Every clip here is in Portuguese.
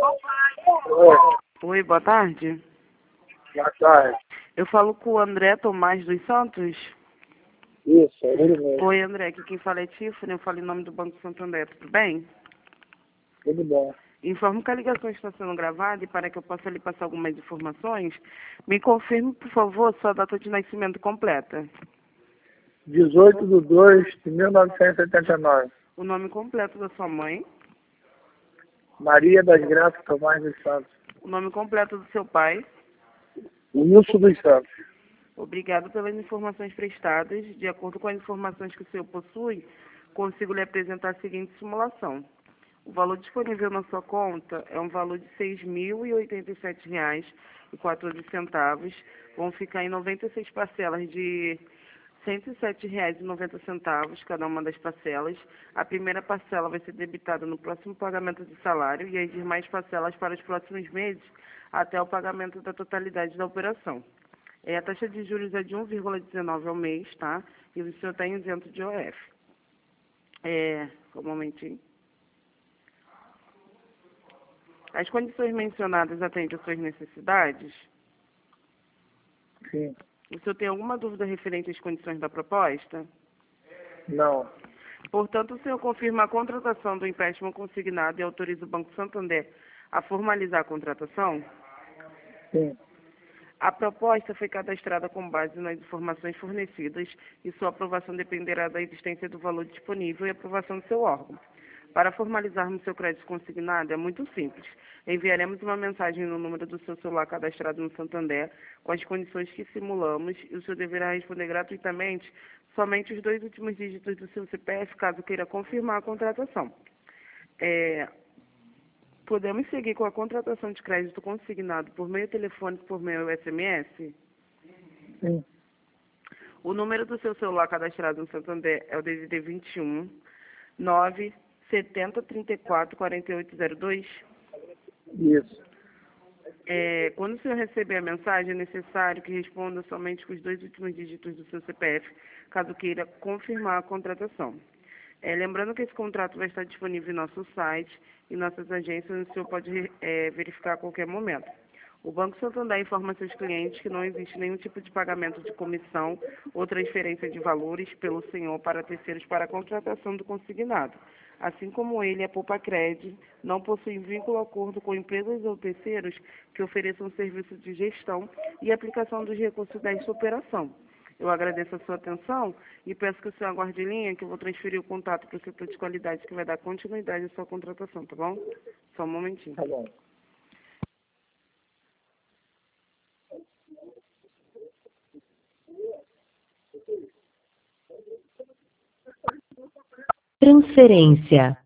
Oi, Oi, boa tarde. boa tarde. Eu falo com o André Tomás dos Santos. Isso, é ele mesmo. Oi, André, aqui quem fala é Tiffany, eu falo em nome do Banco Santander, tudo bem? Tudo bom. Informo que a ligação está sendo gravada e para que eu possa lhe passar algumas informações, me confirme, por favor, sua data de nascimento completa. 18/2/1979. O nome completo da sua mãe, Maria das Graças Tomás dos Santos. o nome completo do seu pai. Wilson dos Santos. Obrigado pelas informações prestadas. De acordo com as informações que o senhor possui, consigo lhe apresentar a seguinte simulação. O valor disponível na sua conta é um valor de R$ 6.087,14. Vão ficar em 96 parcelas de R$ 107,90, cada uma das parcelas. A primeira parcela vai ser debitada no próximo pagamento de salário e as demais parcelas para os próximos meses até o pagamento da totalidade da operação. A taxa de juros é de 1,19 ao mês, tá? E o senhor está isento de OF. Só um momentinho. As condições mencionadas atendem às suas necessidades? Sim. O senhor tem alguma dúvida referente às condições da proposta? Não. Portanto, o senhor confirma a contratação do empréstimo consignado e autoriza o Banco Santander a formalizar a contratação? Sim. A proposta foi cadastrada com base nas informações fornecidas e sua aprovação dependerá da existência do valor disponível e aprovação do seu órgão. Para formalizarmos seu crédito consignado é muito simples. Enviaremos uma mensagem no número do seu celular cadastrado no Santander com as condições que simulamos e o senhor deverá responder gratuitamente somente os 2 últimos dígitos do seu CPF caso queira confirmar a contratação. Podemos seguir com a contratação de crédito consignado por meio telefônico, por meio SMS? Sim. O número do seu celular cadastrado no Santander é o DDD 21 970 34 4802. Isso. Quando o senhor receber a mensagem, é necessário que responda somente com os 2 últimos dígitos do seu CPF, caso queira confirmar a contratação. Lembrando que esse contrato vai estar disponível em nosso site e nossas agências, onde o senhor pode verificar a qualquer momento. O Banco Santander informa seus clientes que não existe nenhum tipo de pagamento de comissão ou transferência de valores pelo senhor para terceiros para a contratação do consignado. Assim como ele, a Poupa-Cred não possui vínculo ou acordo com empresas ou terceiros que ofereçam serviço de gestão e aplicação dos recursos desta operação. Eu agradeço a sua atenção e peço que o senhor aguarde em linha, que eu vou transferir o contato para o setor de qualidade, que vai dar continuidade à sua contratação, tá bom? Só um momentinho. Tá bom. Transferência.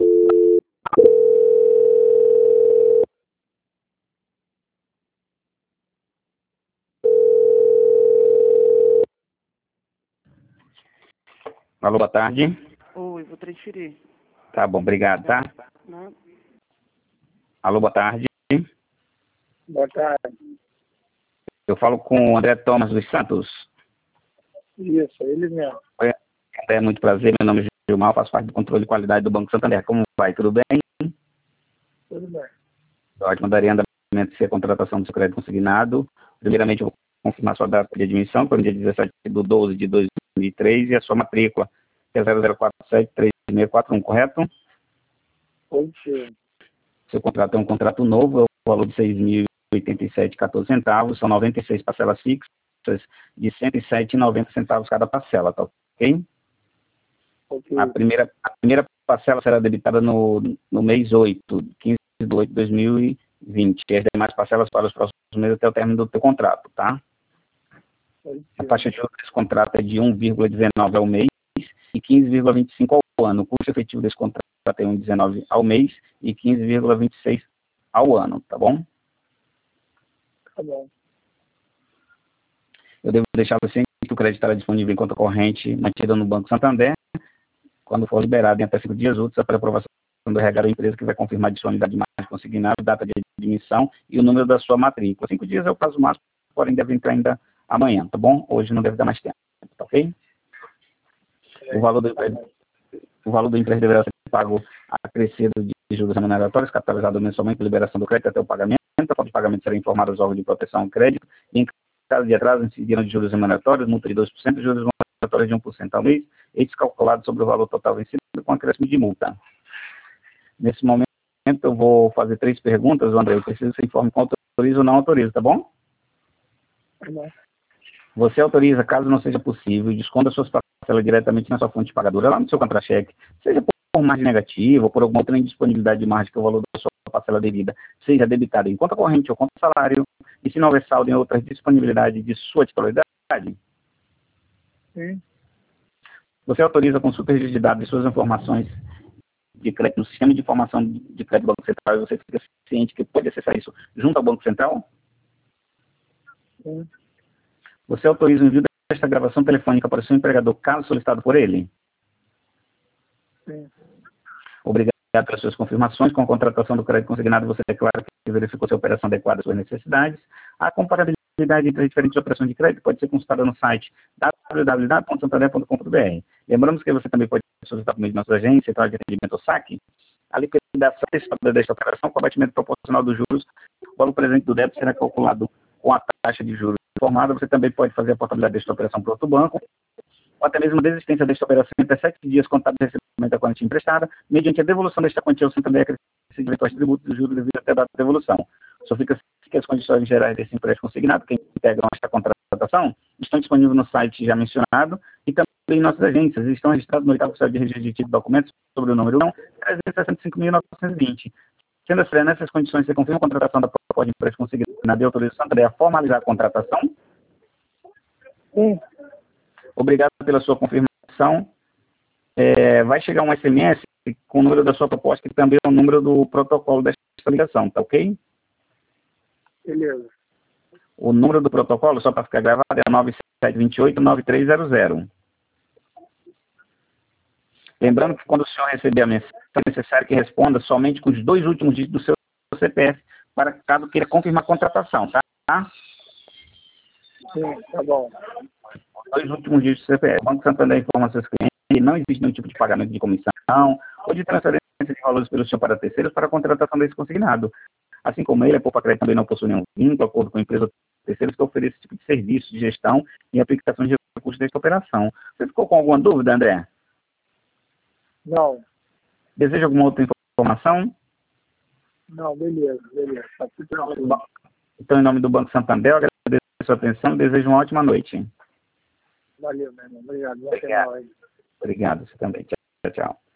Alô, boa tarde. Oi, vou transferir. Tá bom, obrigado, tá? Né? Alô, boa tarde. Boa tarde. Eu falo com o André Thomas dos Santos. Isso, é ele mesmo. Oi, André, muito prazer. Meu nome é Gilmar, faço parte do controle de qualidade do Banco Santander. Como vai? Tudo bem? Tudo bem. Ótimo, daria andamento se a contratação do seu crédito consignado. Primeiramente, eu vou confirmar sua data de admissão, que é o dia 17/12/2003, e a sua matrícula, que é 00473641, correto? Positivo. Seu contrato é um contrato novo, é o valor de R$ 6.087,14, são 96 parcelas fixas de R$ 107,90 cada parcela, tá ok? Ok. A primeira parcela será debitada no mês 8, 15/8/2020, e as demais parcelas para os próximos meses até o término do teu contrato, tá? Positivo. A taxa de juros desse contrato é de 1,19 ao mês e 15,25 ao ano. O custo efetivo desse contrato é 1,19 ao mês e 15,26 ao ano, tá bom? Tá bom. Eu devo deixar você que o crédito estará disponível em conta corrente mantida no Banco Santander, quando for liberado em até 5 dias úteis após a aprovação do RH da empresa, que vai confirmar a disponibilidade de mais consignado, data de admissão e o número da sua matrícula. 5 dias é o prazo máximo, porém deve entrar ainda amanhã, tá bom? Hoje não deve dar mais tempo, tá ok? O valor do empréstimo deverá ser pago acrescido de juros remuneratórios, capitalizado mensalmente por liberação do crédito até o pagamento. A forma de pagamento será informada aos órgãos de proteção ao crédito. E em caso de atraso, incidiram de juros remuneratórios, multa de 2%, juros remuneratórios de 1% ao mês, estes calculados sobre o valor total vencido com acréscimo de multa. Nesse momento, eu vou fazer 3 perguntas, André. Eu preciso que você informe com autoriza ou não autoriza, tá bom? Tá bom. Você autoriza, caso não seja possível, desconta suas parcelas diretamente na sua fonte pagadora, lá no seu contra-cheque, seja por margem negativa ou por alguma outra indisponibilidade de margem que o valor da sua parcela devida seja debitado em conta corrente ou conta salário, e se não houver saldo em outra disponibilidade de sua titularidade. Sim. Você autoriza a consulta de dados de suas informações de crédito no sistema de informação de crédito do Banco Central e você fica ciente que pode acessar isso junto ao Banco Central? Sim. Você autoriza o envio desta gravação telefônica para o seu empregador, caso solicitado por ele? Sim. Obrigado pelas suas confirmações. Com a contratação do crédito consignado, você declara que verificou se a operação adequada às suas necessidades. A comparabilidade entre as diferentes operações de crédito pode ser consultada no site www.santander.com.br. Lembramos que você também pode solicitar por meio de nossa agência, Central de Atendimento ou SAC, a liquidação desta operação com abatimento proporcional dos juros. O valor presente do débito será calculado com a taxa de juros informada. Você também pode fazer a portabilidade desta operação para outro banco, ou até mesmo a desistência desta operação em até 7 dias contados do recebimento da quantia emprestada, mediante a devolução desta quantia ao Santander acrescido de eventuais tributos e juros devido até a data de devolução. Só fica que as condições gerais desse empréstimo consignado, que integram esta contratação, estão disponíveis no site já mencionado e também em nossas agências. Estão registrados no 8º Oficial de Registro de Título de Documentos sobre o número 365.920. Sendo assim, nessas condições, você confirma a contratação da proposta de empréstimo consignado e autoriza o Santander a formalizar a contratação? Sim. Obrigado pela sua confirmação. Vai chegar um SMS com o número da sua proposta e também o número do protocolo desta ligação, tá ok? Beleza. O número do protocolo, só para ficar gravado, é 9728-9300. Lembrando que quando o senhor receber a mensagem, é necessário que responda somente com os 2 últimos dígitos do seu CPF, para caso queira confirmar a contratação, tá? Sim, tá bom. Os 2 últimos dígitos do CPF. O Banco Santander informa seus clientes que não existe nenhum tipo de pagamento de comissão ou de transferência de valores pelo senhor para terceiros para a contratação desse consignado. Assim como ele, a Poupa Crédito também não possui nenhum vínculo, acordo com a empresa ou terceiros que oferece esse tipo de serviço de gestão e aplicação de recursos desta operação. Você ficou com alguma dúvida, André? Não. Deseja alguma outra informação? Não, beleza. Tá tudo tranquilo. Bom, então, em nome do Banco Santander, eu agradeço a sua atenção e desejo uma ótima noite. Valeu, meu irmão. Obrigado. Obrigado. Obrigado, você também. Tchau, tchau.